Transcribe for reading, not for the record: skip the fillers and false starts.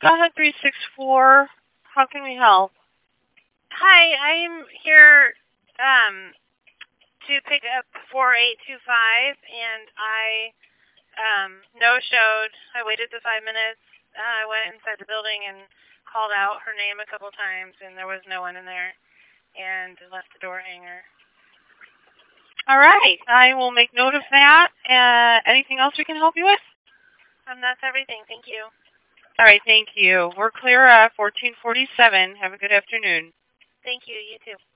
Scott 364. How can we help? Hi, I'm here to pick up 4825, and I no-showed. I waited the 5 minutes. I went inside the building and called out her name a couple times, and there was no one in there, and left the door hanger. All right. I will make note of that. Anything else we can help you with? That's everything. Thank you. All right. Thank you. We're clear 1447. Have a good afternoon. Thank you. You too.